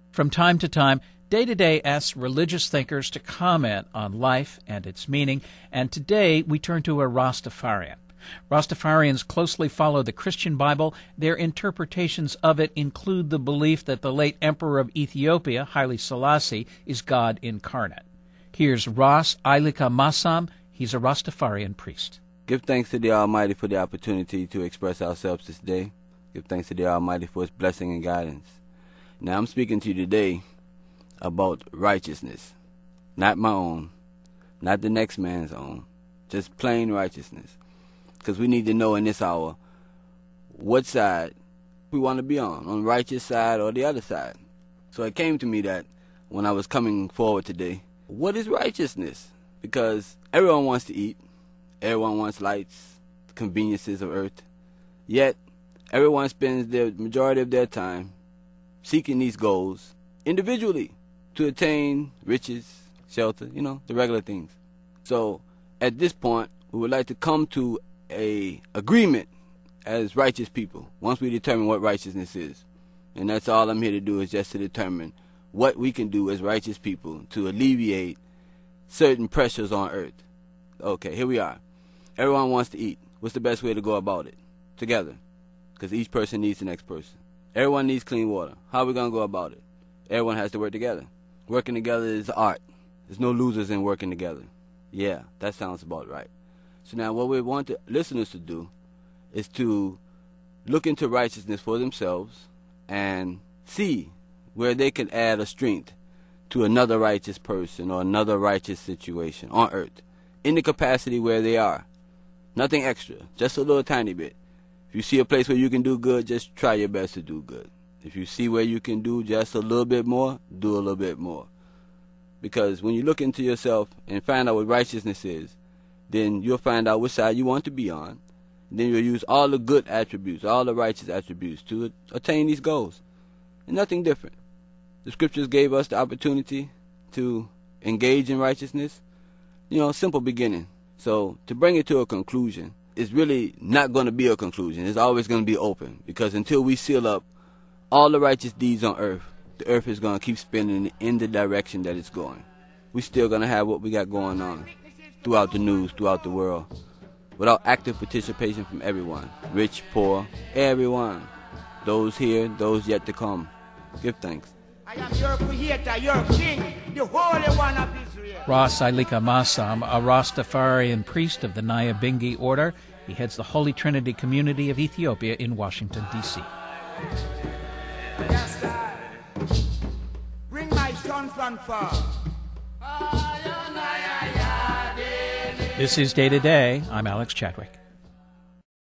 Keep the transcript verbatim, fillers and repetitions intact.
From time to time, Day to Day asks religious thinkers to comment on life and its meaning, and today we turn to a Rastafarian. Rastafarians closely follow the Christian Bible. Their interpretations of it include the belief that the late Emperor of Ethiopia, Haile Selassie, is God incarnate. Here's Ras Ailika Massam. He's a Rastafarian priest. Give thanks to the Almighty for the opportunity to express ourselves this day. Give thanks to the Almighty for His blessing and guidance. Now I'm speaking to you today about righteousness. Not my own, not the next man's own, just plain righteousness. Because we need to know in this hour what side we want to be on, on the righteous side or the other side. So it came to me that when I was coming forward today, what is righteousness? Because everyone wants to eat, everyone wants lights, conveniences of earth, yet everyone spends the majority of their time seeking these goals individually to attain riches, shelter, you know, the regular things. So at this point, we would like to come to a agreement as righteous people once we determine what righteousness is. And that's all I'm here to do, is just to determine what we can do as righteous people to alleviate certain pressures on earth. Okay, here we are. Everyone wants to eat. What's the best way to go about it? Together. Because each person needs the next person. Everyone needs clean water. How are we going to go about it? Everyone has to work together. Working together is art. There's no losers in working together. Yeah, that sounds about right. So now what we want the listeners to do is to look into righteousness for themselves and see where they can add a strength to another righteous person or another righteous situation on earth in the capacity where they are. Nothing extra, just a little tiny bit. If you see a place where you can do good, just try your best to do good. If you see where you can do just a little bit more, do a little bit more. Because when you look into yourself and find out what righteousness is, then you'll find out which side you want to be on. Then you'll use all the good attributes, all the righteous attributes to attain these goals. And nothing different. The scriptures gave us the opportunity to engage in righteousness. You know, simple beginning. So to bring it to a conclusion, it's really not going to be a conclusion. It's always going to be open. Because until we seal up all the righteous deeds on earth, the earth is going to keep spinning in the direction that it's going. We're still going to have what we got going on throughout the news, throughout the world, without active participation from everyone. Rich, poor, everyone. Those here, those yet to come. Give thanks. I am your creator, your king, the Holy One of Israel. Ras Ailika Massam, a Rastafarian priest of the Nyabingi order. He heads the Holy Trinity community of Ethiopia in Washington, D C Yes, God. Bring my son from far. This is Day to Day. I'm Alex Chadwick.